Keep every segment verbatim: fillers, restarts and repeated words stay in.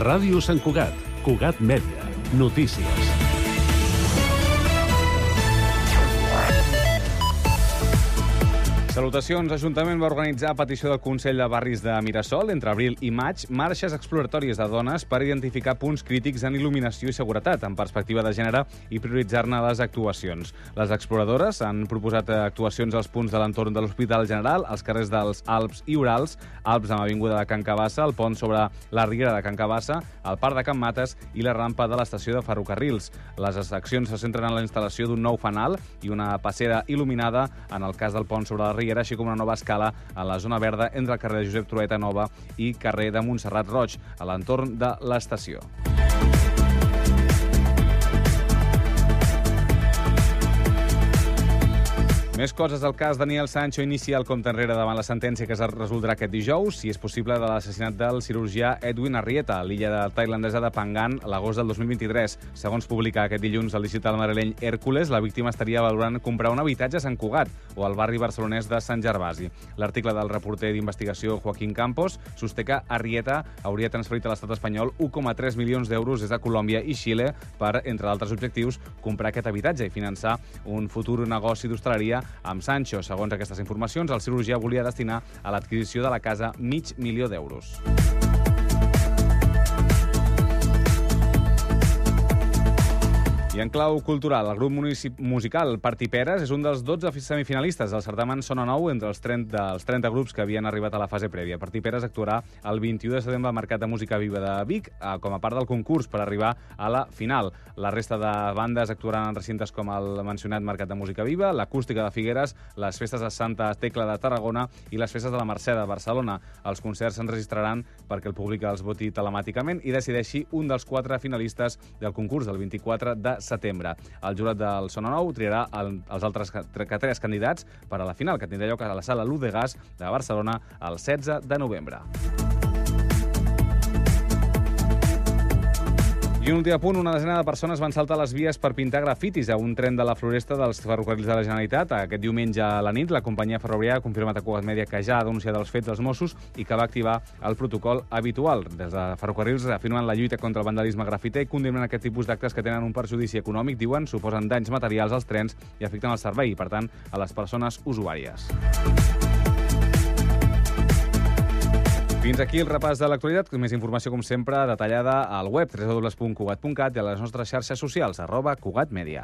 Ràdio Sant Cugat, Cugat Mèdia, notícies. Salutacions. L'Ajuntament va organitzar a petició del Consell de Barris de Mirasol, entre abril i maig, marxes exploratòries de dones per identificar punts crítics en il·luminació i seguretat, en perspectiva de gènere, i prioritzar-ne les actuacions. Les exploradores han proposat actuacions als punts de l'entorn de l'Hospital General, als carrers dels Alps i Urals, Alps amb Avinguda de Can Cabassa, el pont sobre la Riera de Can Cabassa, el Parc de Can Mates i la rampa de l'estació de ferrocarrils. Les accions se centren en la instal·lació d'un nou fanal i una passera il·luminada, en el cas del pont sobre la Riera, així com una nova escala a la zona verda entre el carrer de Josep Trueta Nova i carrer de Montserrat Roig, a l'entorn de l'estació. Més coses. El cas Daniel Sancho inicia el compte enrere davant la sentència que es resoldrà aquest dijous, si és possible, de l'assassinat del cirurgià Edwin Arrieta a l'illa tailandesa de Phangan l'agost del dos mil vint-i-tres. Segons publica aquest dilluns el digital madrileny Hèrcules, la víctima estaria valorant comprar un habitatge a Sant Cugat o al barri barcelonès de Sant Gervasi. L'article del reporter d'investigació Joaquín Campos sosté que Arrieta hauria transferit a l'estat espanyol un coma tres milions d'euros des de Colòmbia i Xile per, entre altres objectius, comprar aquest habitatge i finançar un futur negoci d'hostaleria amb Sancho. Segons aquestes informacions, el cirurgià volia destinar a l'adquisició de la casa mig milió d'euros. I en clau cultural, el grup musical Parti Peres és un dels dotze semifinalistes del certamen Sona Nou entre els trenta, els trenta grups que havien arribat a la fase prèvia. Parti Peres actuarà el vint-i-u de setembre al Mercat de Música Viva de Vic com a part del concurs per arribar a la final. La resta de bandes actuaran en recintes com el mencionat Mercat de Música Viva, l'Acústica de Figueres, les festes de Santa Tecla de Tarragona i les festes de la Mercè de Barcelona. Els concerts s'enregistraran perquè el públic els voti telemàticament i decideixi un dels quatre finalistes del concurs del vint-i-quatre de setembre. El jurat del Sona Nou triarà el, els altres que tres candidats per a la final, que tindrà lloc a la sala Luz de Gas de Barcelona el setze de novembre. I un últim punt, una desena de persones van saltar les vies per pintar grafitis a un tren de la Floresta dels ferrocarrils de la Generalitat. Aquest diumenge a la nit, la companyia ferroviària ha confirmat a Cugat Mèdia que ja ha denunciat els fets dels Mossos i que va activar el protocol habitual. Des de ferrocarrils afirmen la lluita contra el vandalisme grafiter i condemnen aquest tipus d'actes que tenen un perjudici econòmic, diuen, suposen danys materials als trens i afecten el servei i, per tant, a les persones usuàries. Fins aquí el repàs de l'actualitat. Més informació, com sempre, detallada al web w w w punt cugat punt cat i a les nostres xarxes socials, arroba Cugat Mèdia.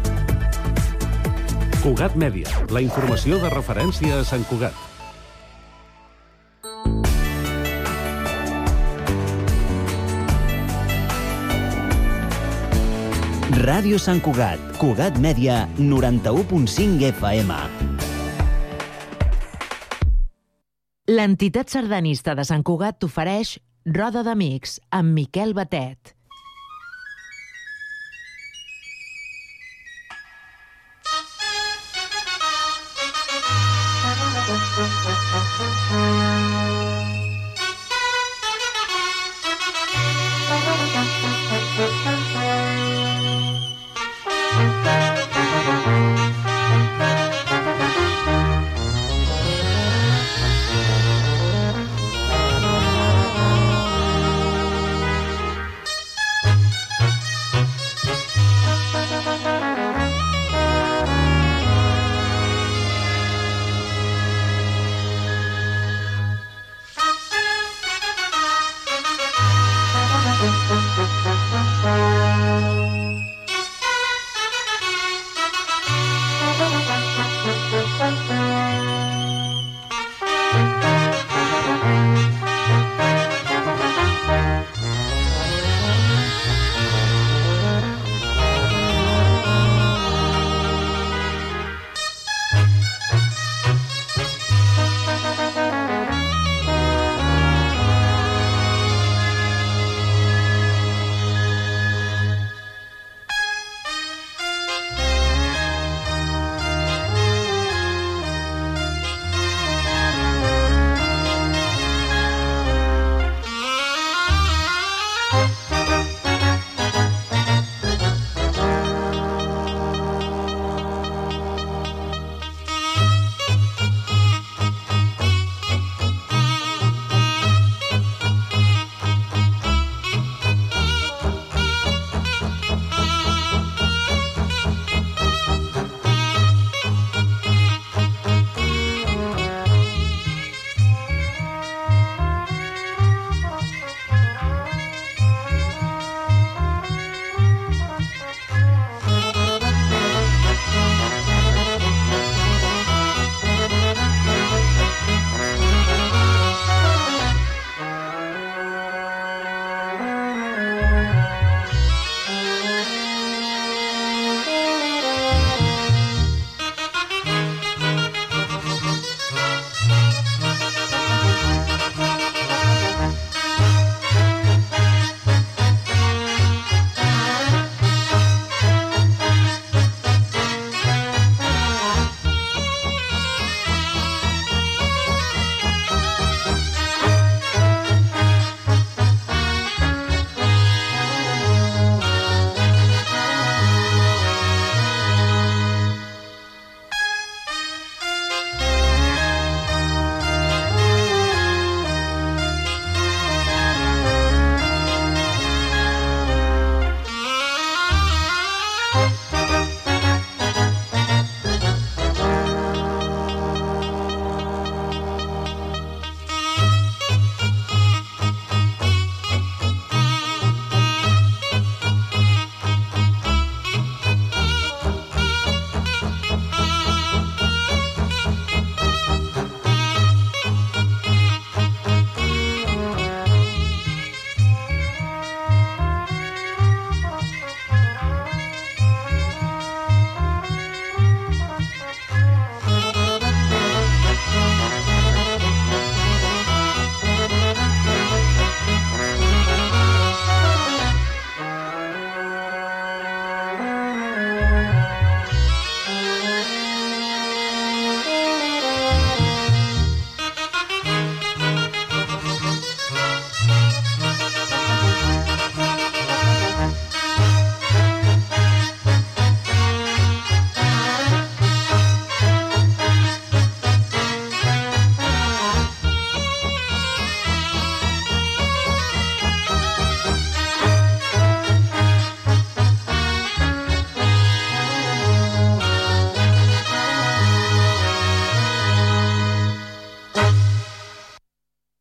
Cugat Mèdia, la informació de referència a Sant Cugat. Ràdio Sant Cugat, Cugat Mèdia, noranta-u punt cinc F M. L'entitat sardanista de Sant Cugat t'ofereix Roda d'Amics amb Miquel Batet.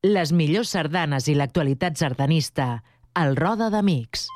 Les millors sardanes i l'actualitat sardanista al Roda d'Amics.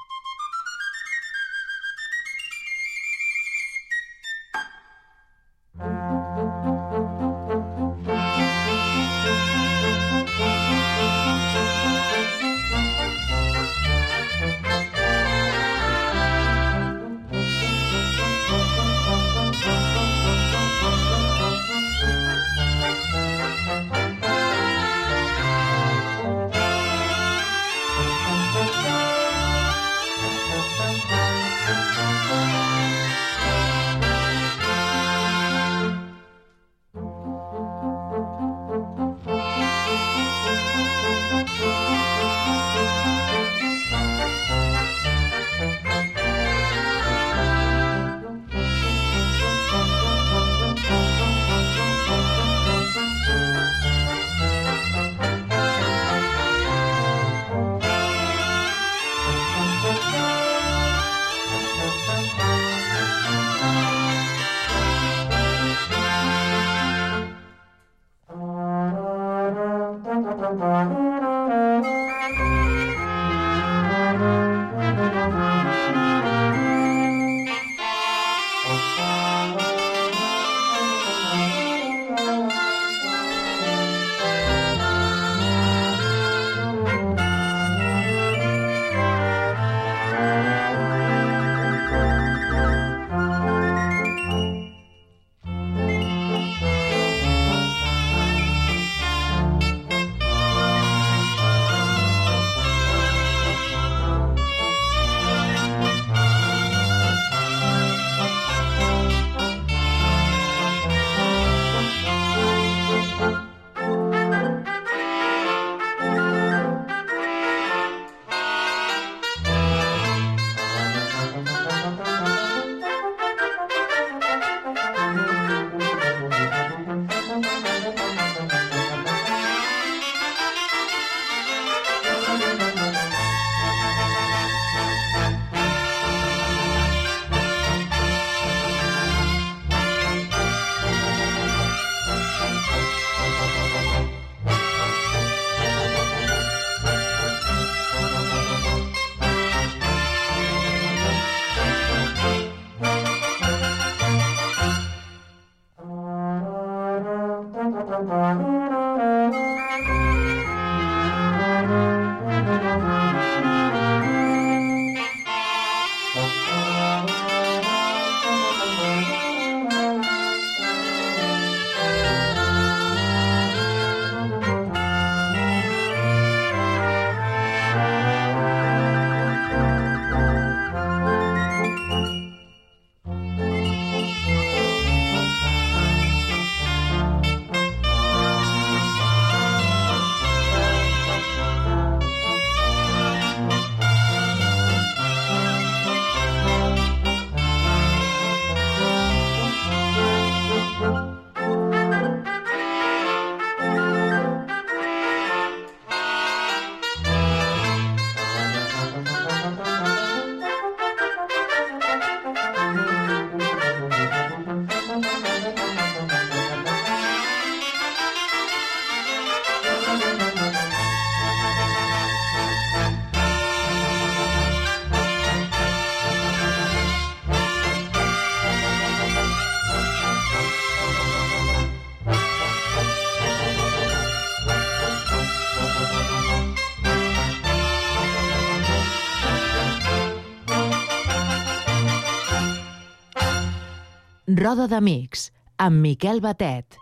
Roda d'Amics, amb Miquel Batet.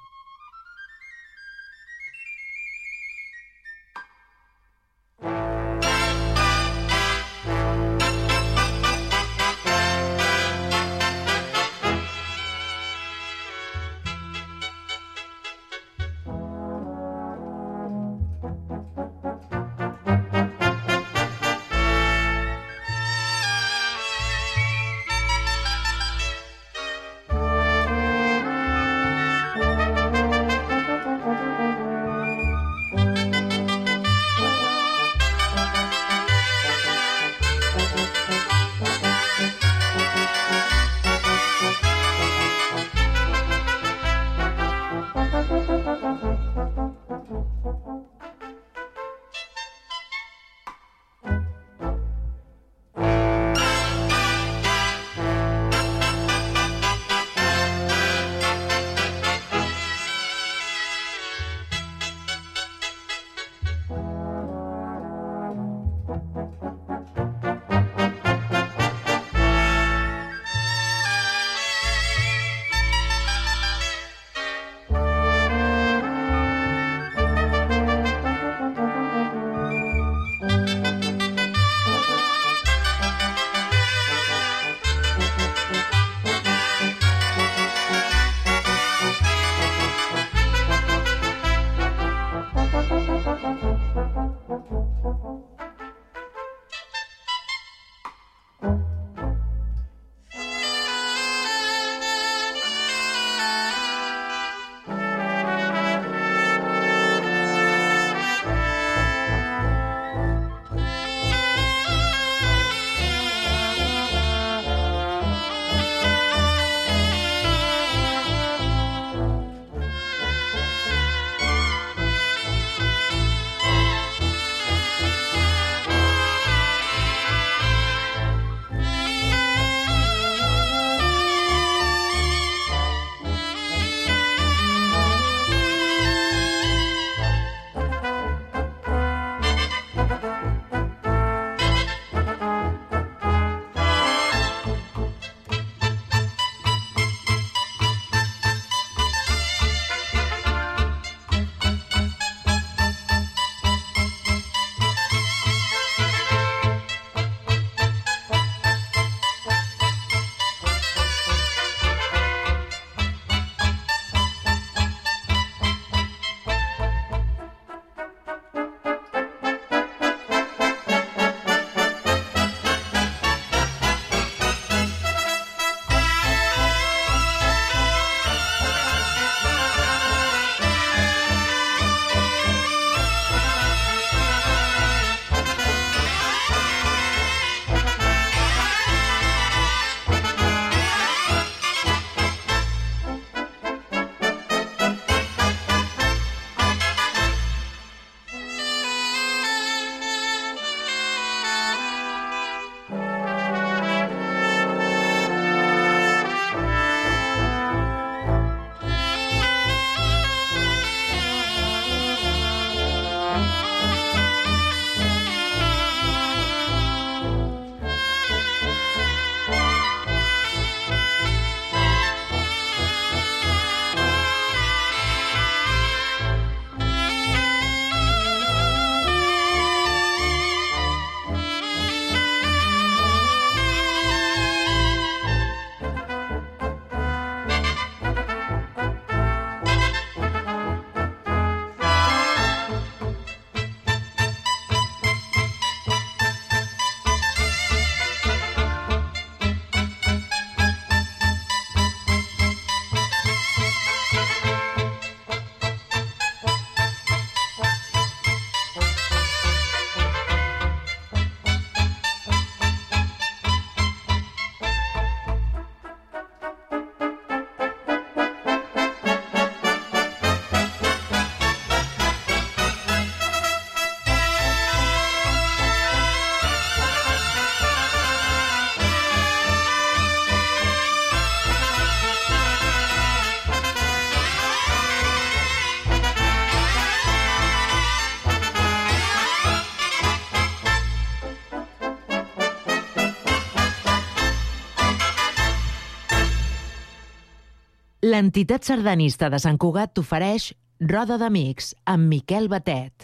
L'entitat sardanista de Sant Cugat t'ofereix Roda d'Amics amb Miquel Batet.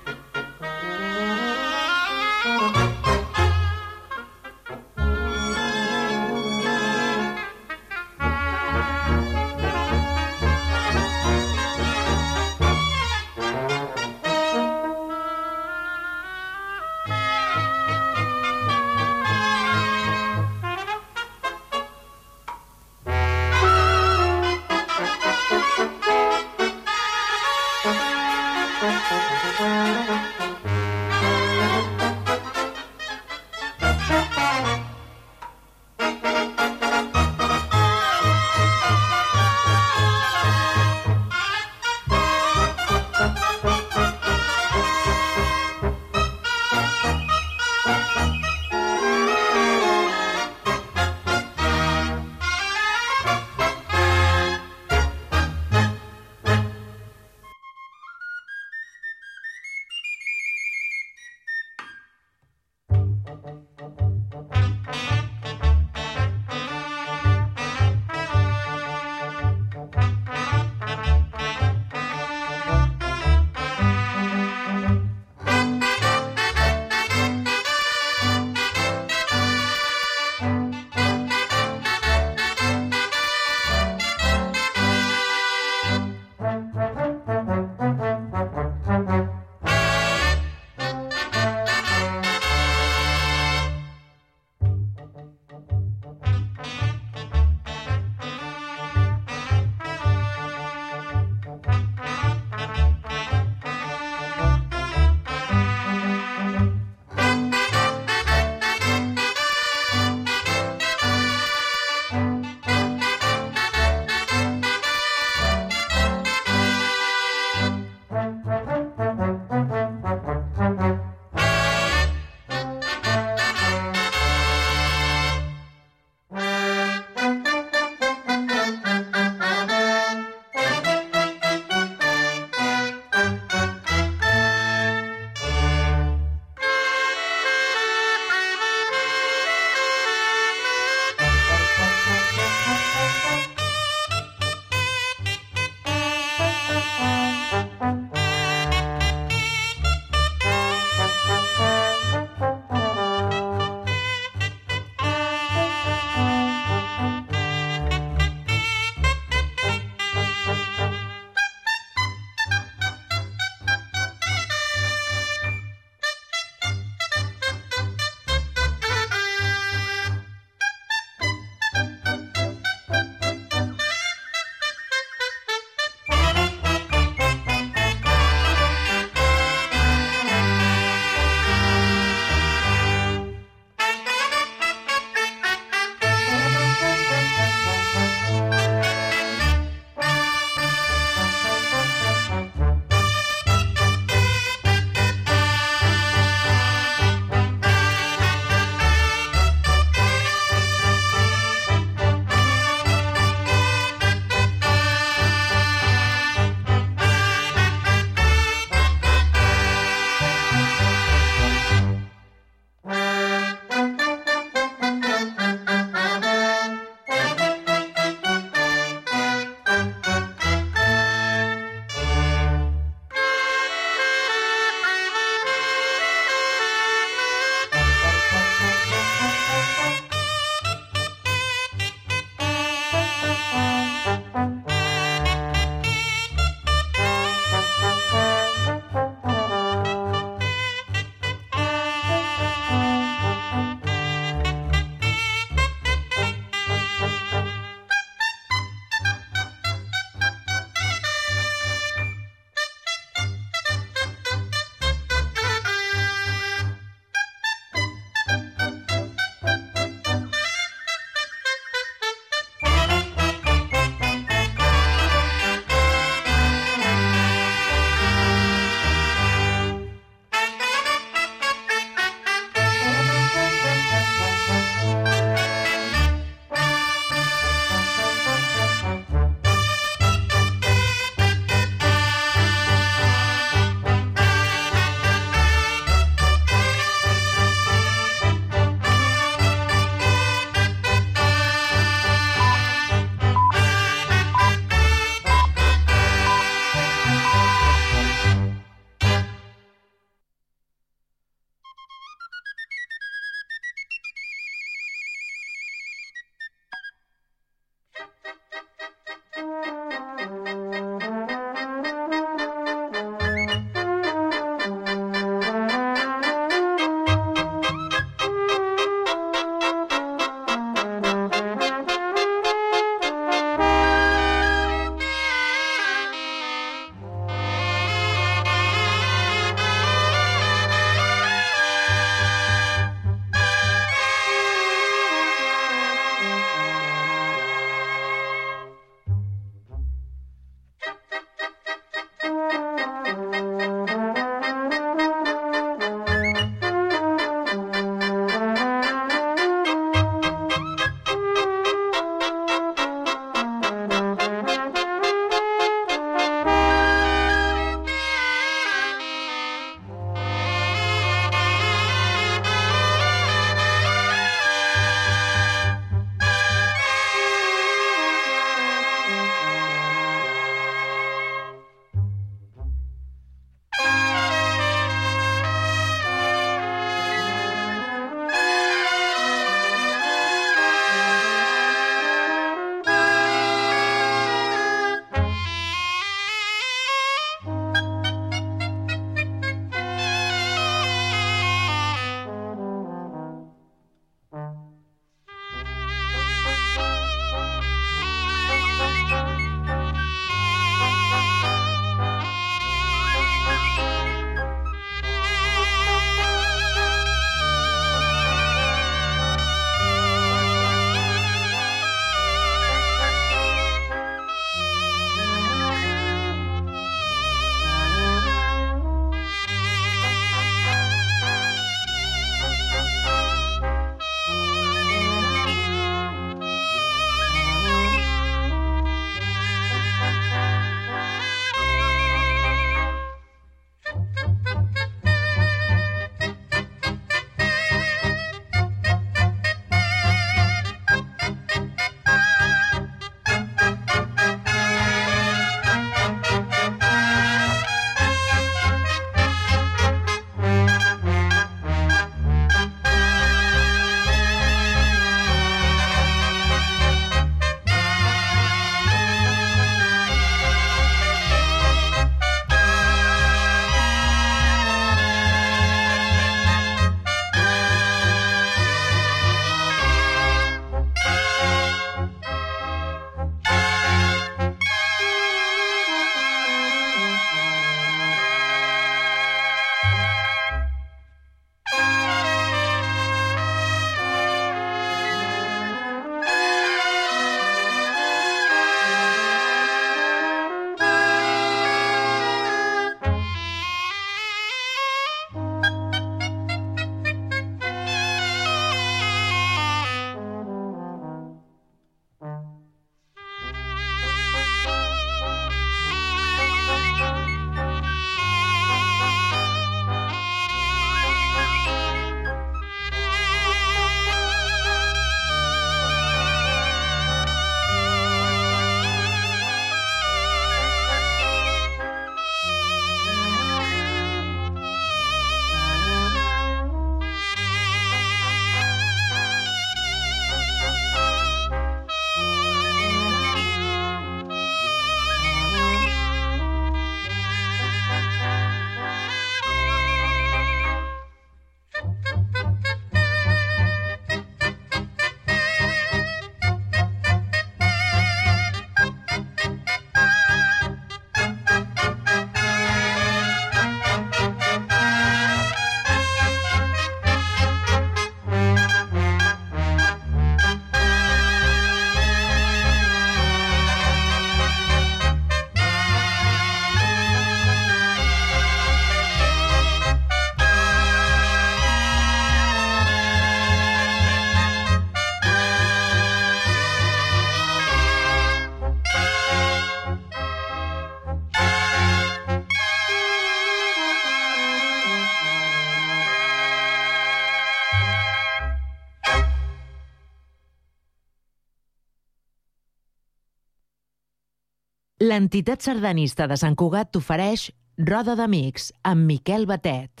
L'entitat sardanista de Sant Cugat t'ofereix Roda d'Amics amb Miquel Batet.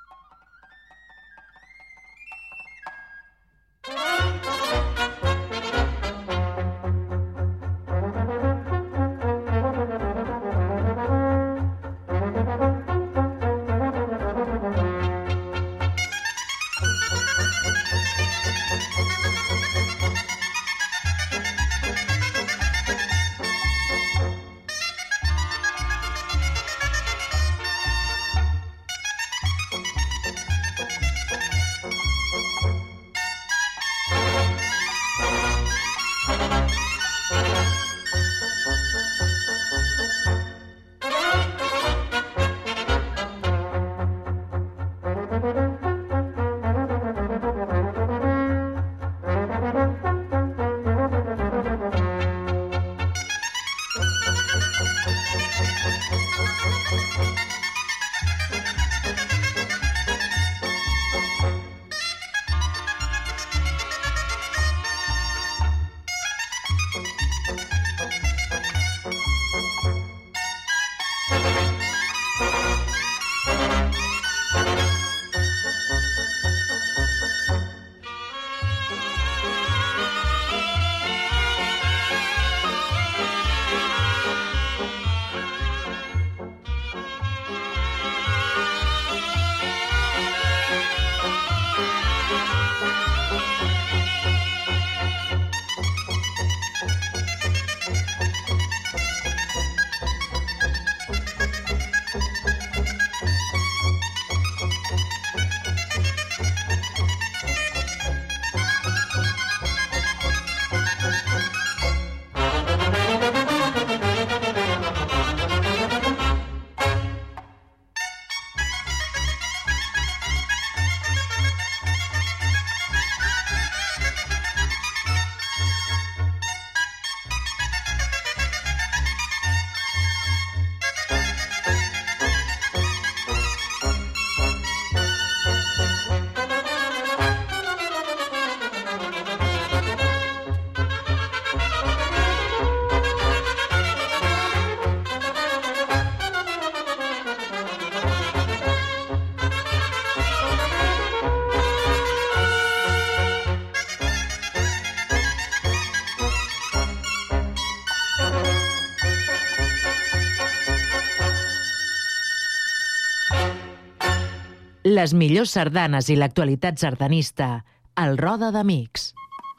Les millors sardanes i l'actualitat sardanista al Roda d'Amics.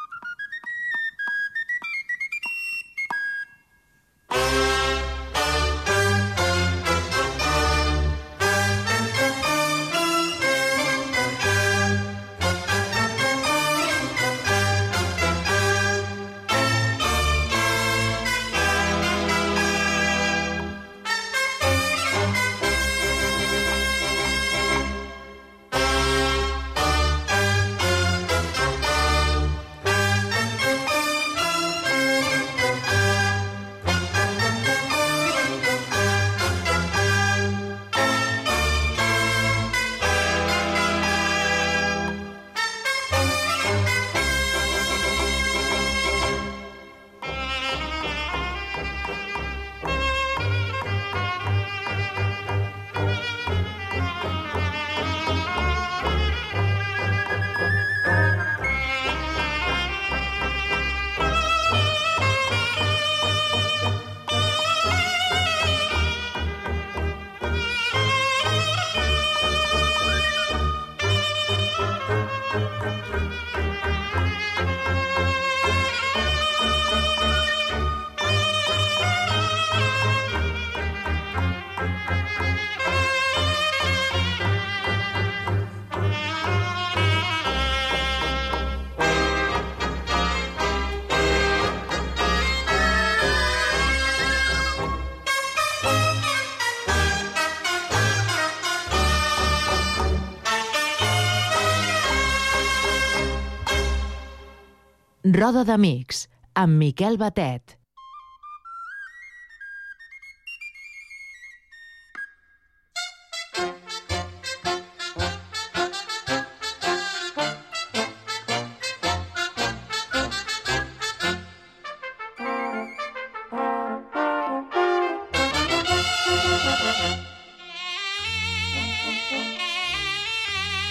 Roda d'Amics, amb Miquel Batet.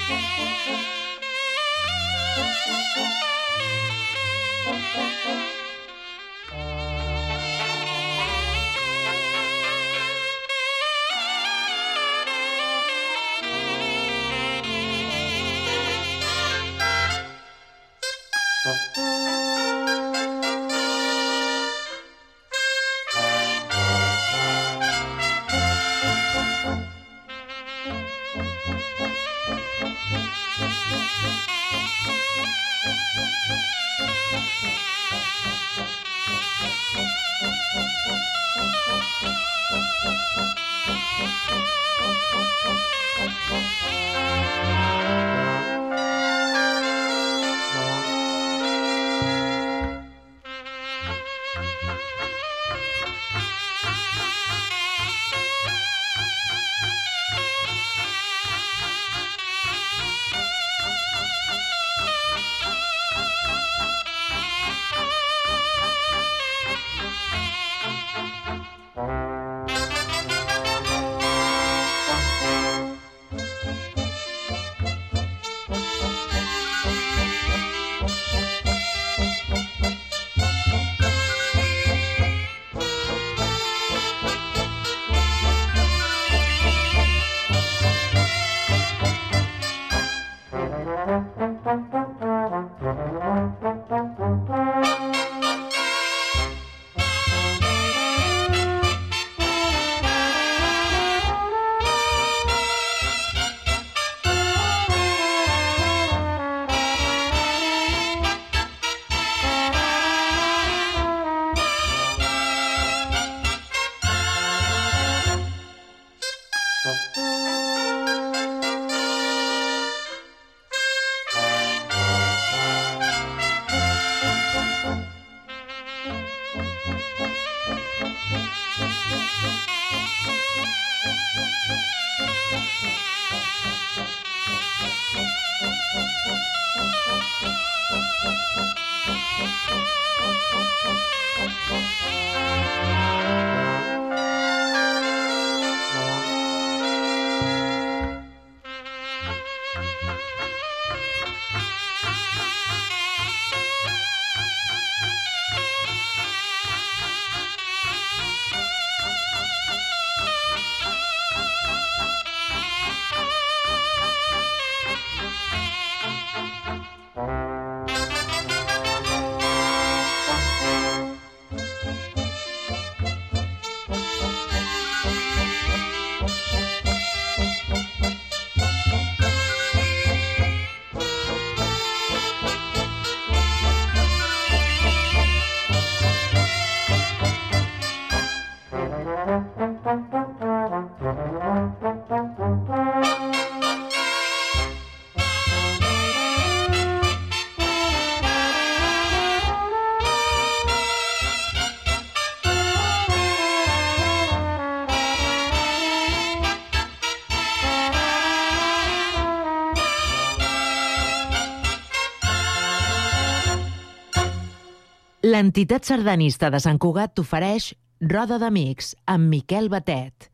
L'entitat sardanista de Sant Cugat t'ofereix Roda d'Amics amb Miquel Batet.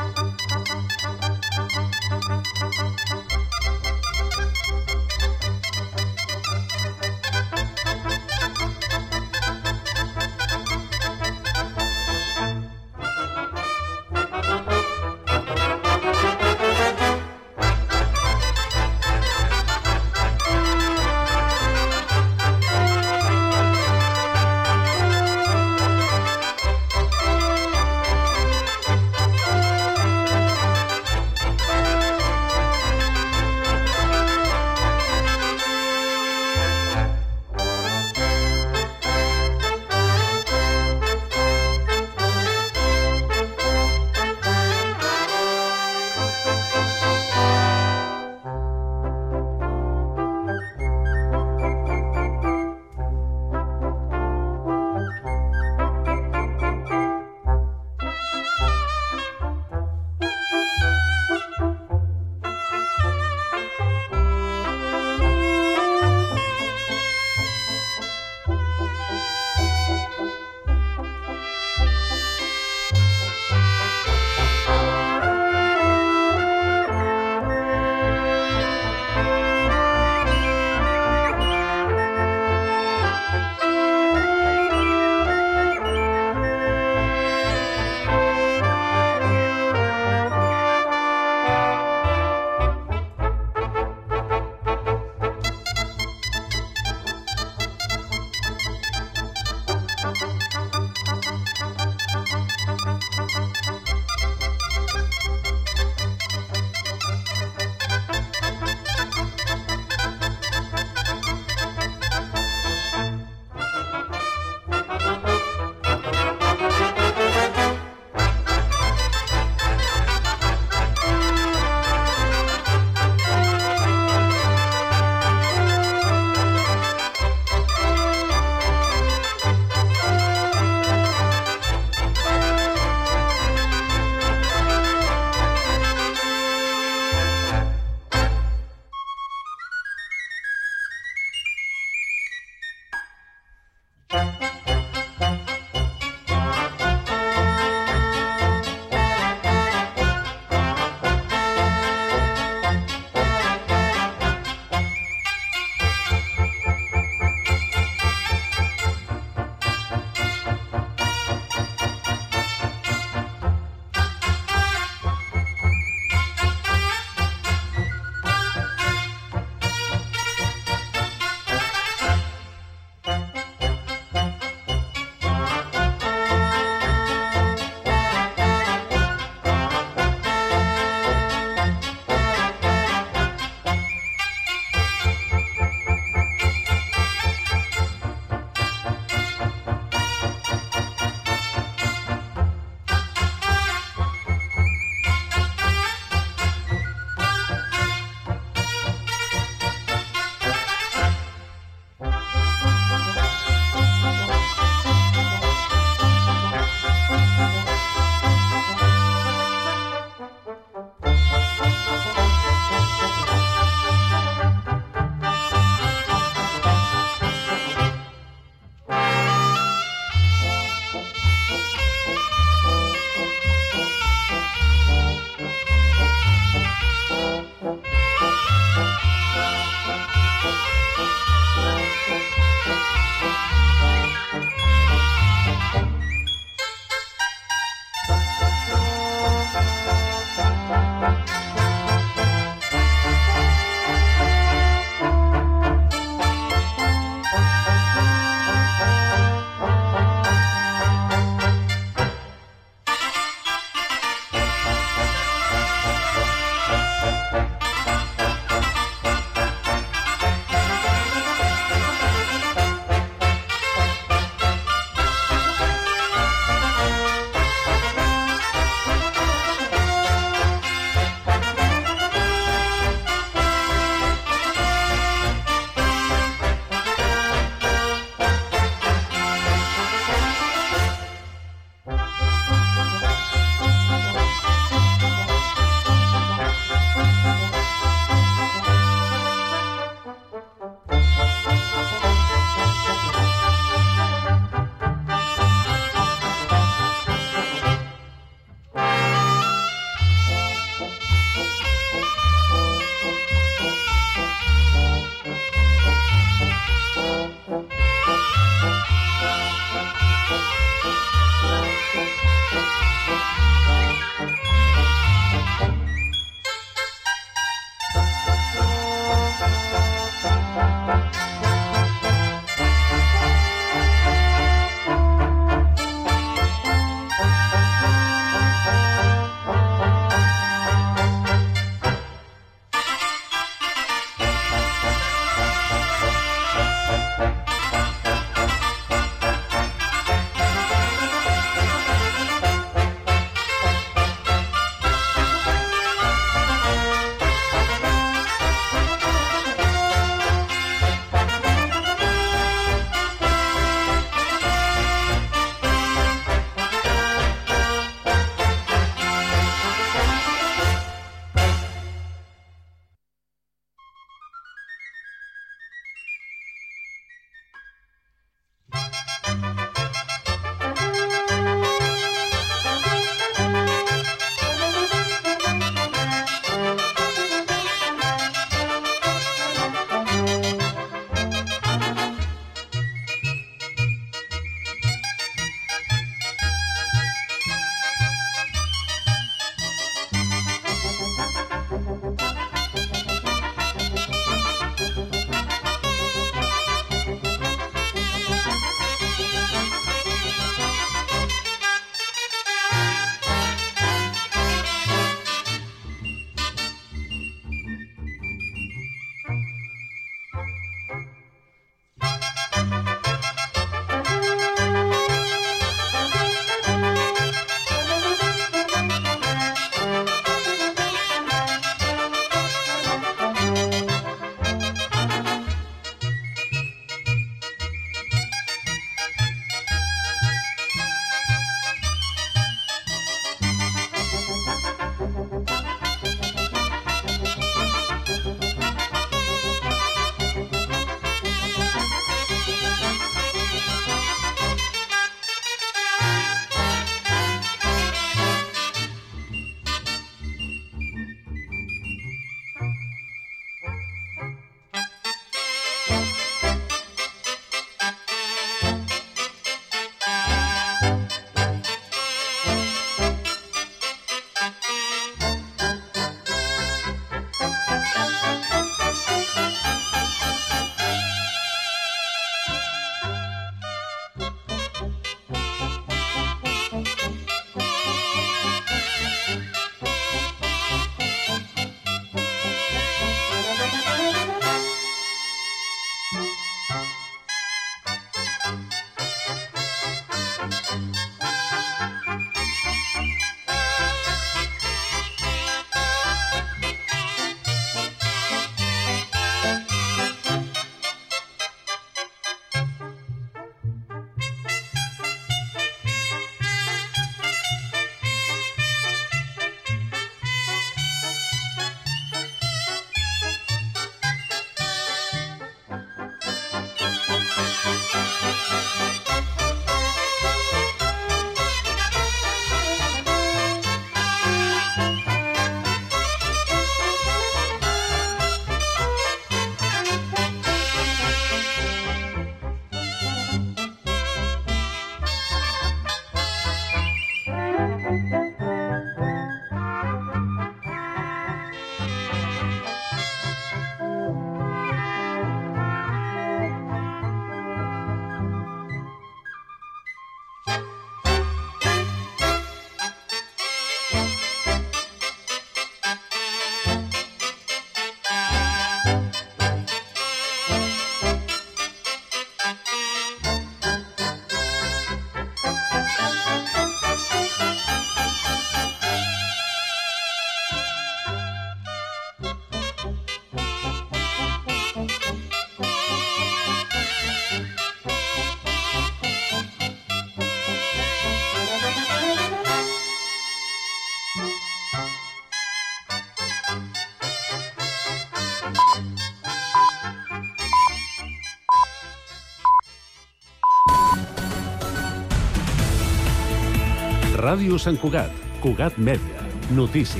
Ràdio Sant Cugat, Cugat Mèdia, notícies.